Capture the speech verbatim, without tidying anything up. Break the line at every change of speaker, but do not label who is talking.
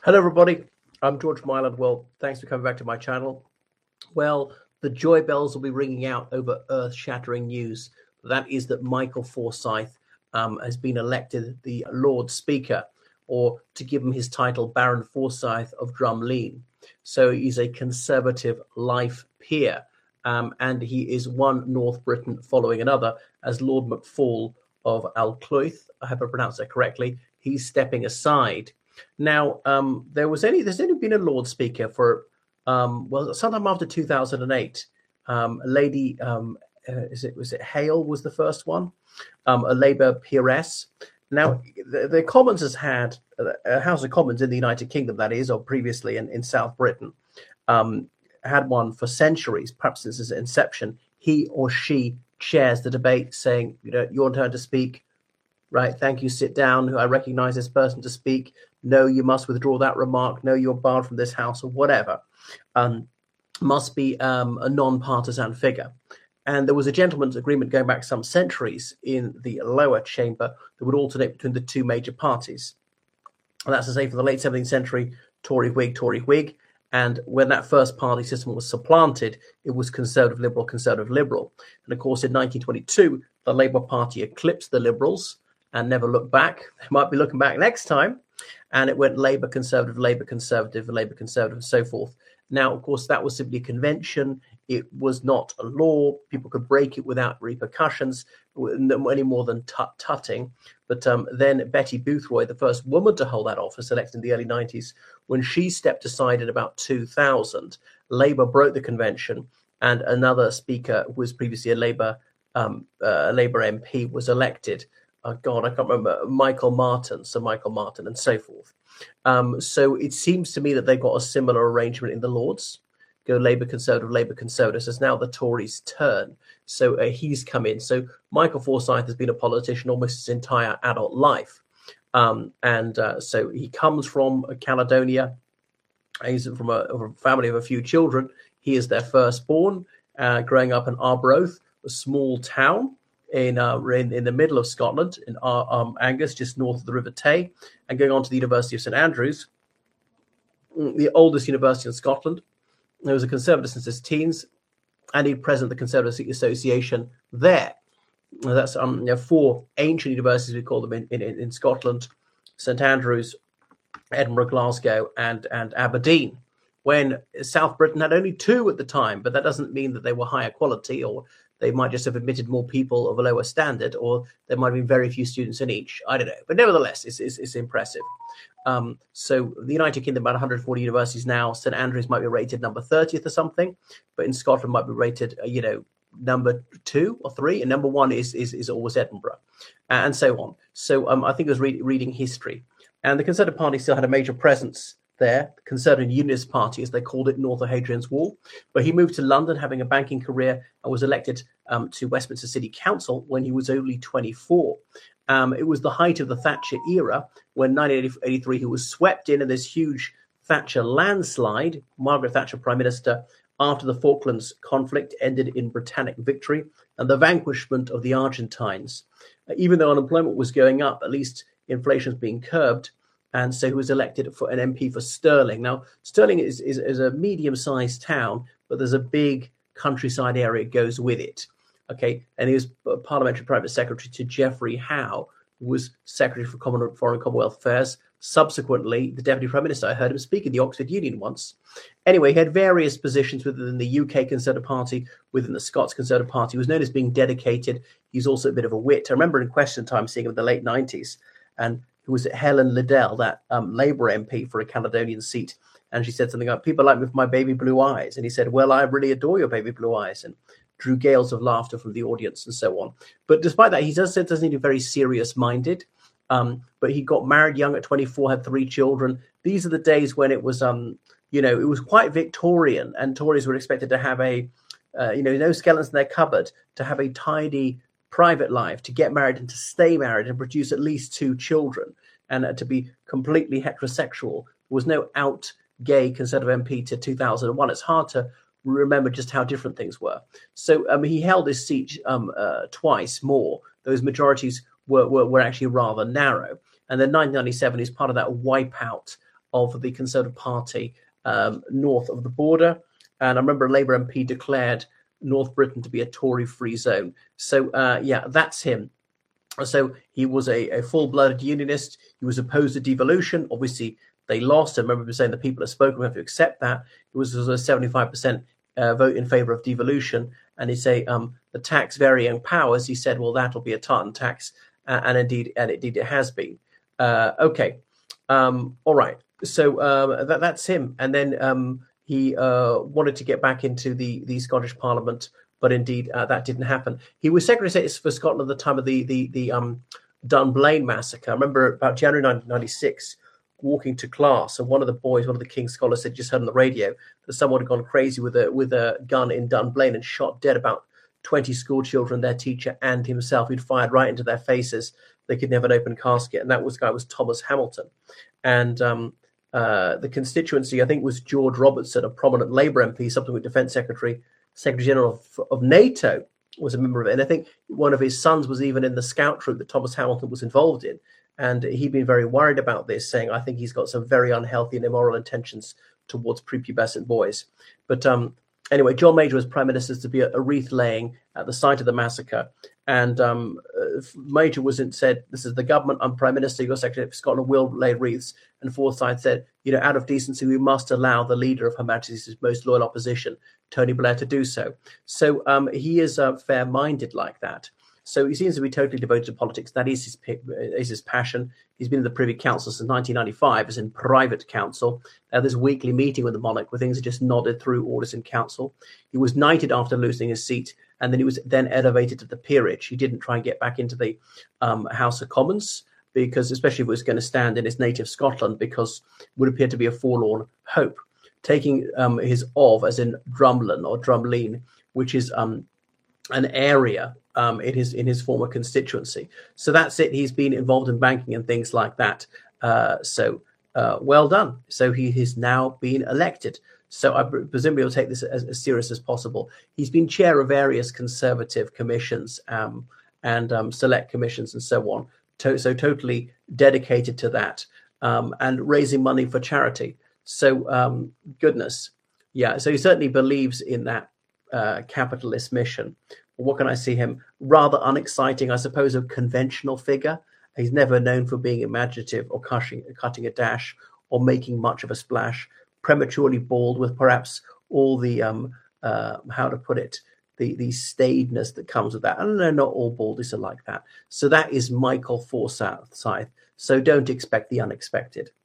Hello, everybody. I'm George Myland. Well, thanks for coming back to my channel. Well, the joy bells will be ringing out over earth-shattering news. That is that Michael Forsyth um, has been elected the Lord Speaker, or to give him his title, Baron Forsyth of Drumlene. So he's a Conservative life peer, um, and he is one North Briton following another, as Lord McFall of Alcloyth, I hope I pronounced that correctly, he's stepping aside. Now, um, there was any. There's only been a Lord Speaker for, um, well, sometime after two thousand eight. Um, a lady, um, uh, is it was it Hale was the first one, um, a Labour peeress. Now, the, the Commons has had a House of Commons in the United Kingdom, that is, or previously in, in South Britain, um, had one for centuries, perhaps since its inception. He or she chairs the debate, saying, "You know, your turn to speak." Right, thank you, sit down. I recognize this person to speak. No, you must withdraw that remark. No, you're barred from this house, or whatever. Um, must be um, a non-partisan figure. And there was a gentleman's agreement going back some centuries in the lower chamber that would alternate between the two major parties. And that's to say, for the late seventeenth century, Tory Whig, Tory Whig. And when that first party system was supplanted, it was Conservative Liberal, Conservative Liberal. And of course, in nineteen twenty-two, the Labour Party eclipsed the Liberals and never looked back. They might be looking back next time. And it went Labour, Conservative, Labour, Conservative, Labour, Conservative, and so forth. Now, of course, that was simply a convention. It was not a law. People could break it without repercussions, any more than tut-tutting. But um, then Betty Boothroyd, the first woman to hold that office, elected in the early nineties, when she stepped aside in about two thousand, Labour broke the convention, and another speaker who was previously a Labour, um, uh, Labour M P was elected. Oh God, I can't remember, Michael Martin, Sir Michael Martin, and so forth. Um, so it seems to me that they got a similar arrangement in the Lords. Go Labour, Conservative, Labour, Conservative. So it's now the Tories' turn. So uh, he's come in. So Michael Forsyth has been a politician almost his entire adult life. Um, and uh, so he comes from Caledonia. He's from a, a family of a few children. He is their firstborn, uh, growing up in Arbroath, a small town in, uh, in in the middle of Scotland, in um, Angus, just north of the River Tay, and going on to the University of St Andrews, the oldest university in Scotland. He was a Conservative since his teens, and he'd president of the Conservative Association there. That's um, you know, four ancient universities, we call them, in, in, in Scotland: St Andrews, Edinburgh, Glasgow, and, and Aberdeen, when South Britain had only two at the time. But that doesn't mean that they were higher quality, or they might just have admitted more people of a lower standard, or there might have been very few students in each. I don't know. But nevertheless, it's, it's, it's impressive. Um, so the United Kingdom, about one hundred forty universities now. St Andrews might be rated number thirtieth or something, but in Scotland might be rated, uh, you know, number two or three, and number one is is, is always Edinburgh, and so on. So um, I think I was re- reading history, and the Conservative Party still had a major presence there, the Conservative Unionist Party, as they called it, north of Hadrian's Wall. But he moved to London, having a banking career, and was elected um, to Westminster City Council when he was only twenty-four. Um, it was the height of the Thatcher era, when nineteen eighty-three he was swept in in this huge Thatcher landslide. Margaret Thatcher, Prime Minister, after the Falklands conflict ended in Britannic victory and the vanquishment of the Argentines. Uh, even though unemployment was going up, at least inflation was being curbed. And so he was elected for an M P for Stirling. Now, Stirling is, is, is a medium-sized town, but there's a big countryside area that goes with it. Okay, and he was Parliamentary Private Secretary to Geoffrey Howe, who was Secretary for Common, Foreign Commonwealth Affairs. Subsequently, the Deputy Prime Minister. I heard him speak at the Oxford Union once. Anyway, he had various positions within the U K Conservative Party, within the Scots Conservative Party. He was known as being dedicated. He's also a bit of a wit. I remember in Question Time seeing him in the late nineties, and who was Helen Liddell, that um, Labour M P for a Caledonian seat. And she said something like, "People like me for my baby blue eyes." And he said, "Well, I really adore your baby blue eyes," and drew gales of laughter from the audience and so on. But despite that, he does say doesn't need very serious-minded. Um, but he got married young at twenty-four, had three children. These are the days when it was, um, you know, it was quite Victorian, and Tories were expected to have a, uh, you know, no skeletons in their cupboard, to have a tidy private life, to get married and to stay married and produce at least two children, and uh, to be completely heterosexual. There was no out gay Conservative M P to two thousand one. It's hard to remember just how different things were. So um, he held his seat um, uh, twice more. Those majorities were, were, were actually rather narrow. And then nineteen ninety-seven is part of that wipeout of the Conservative Party um, north of the border. And I remember a Labour M P declared North Britain to be a Tory-free zone. So, uh, yeah, that's him. So he was a, a full-blooded unionist. He was opposed to devolution. Obviously, they lost. I remember saying the people have spoken. We have to accept that. It was, was a seventy-five percent uh, vote in favour of devolution. And he say um, the tax varying powers. He said, well, that'll be a tartan tax. Uh, and indeed, and indeed, it has been. Uh, okay. Um, all right. So um, that, that's him. And then um, he uh, wanted to get back into the, the Scottish Parliament. But indeed, uh, that didn't happen. He was Secretary of State for Scotland at the time of the the, the um, Dunblane massacre. I remember about January nineteen ninety-six, walking to class, and one of the boys, one of the King's scholars, had just heard on the radio that someone had gone crazy with a with a gun in Dunblane and shot dead about twenty school children, their teacher, and himself. He'd fired right into their faces. They could never open casket, and that was guy was Thomas Hamilton, and um, uh, the constituency I think was George Robertson, a prominent Labour M P, subsequent Defence Secretary. Secretary General of, of NATO, was a member of it. And I think one of his sons was even in the scout troop that Thomas Hamilton was involved in. And he'd been very worried about this, saying, I think he's got some very unhealthy and immoral intentions towards prepubescent boys. But um, anyway, John Major was Prime Minister to be a, a wreath laying at the site of the massacre. And um, uh, Major was in, said, this is the government, I'm Prime Minister, your Secretary of Scotland will lay wreaths. And Forsyth said, you know, out of decency, we must allow the leader of Her Majesty's most loyal opposition, Tony Blair, to do so. So um, he is uh, fair-minded like that. So he seems to be totally devoted to politics. That is his, is his passion. He's been in the Privy Council since nineteen ninety-five, as in private council. Now, this weekly meeting with the monarch where things are just nodded through orders in council. He was knighted after losing his seat, and then he was then elevated to the peerage. He didn't try and get back into the um, House of Commons, because especially if it was going to stand in his native Scotland, because it would appear to be a forlorn hope. Taking um, his of, as in Drumlin or Drumleen, which is um, an area um, in his in his former constituency. So that's it. He's been involved in banking and things like that. Uh, so uh, well done. So he has now been elected. So I presumably will take this as, as serious as possible. He's been chair of various Conservative commissions um, and um, select commissions and so on. To, so totally dedicated to that um, and raising money for charity. So um, goodness, yeah. So he certainly believes in that uh, capitalist mission. What can I see him? Rather unexciting, I suppose, a conventional figure. He's never known for being imaginative or cutting, cutting a dash or making much of a splash. Prematurely bald with perhaps all the, um, uh, how to put it, the, the staidness that comes with that. I don't know, not all baldies are like that. So that is Michael Forsyth. So don't expect the unexpected.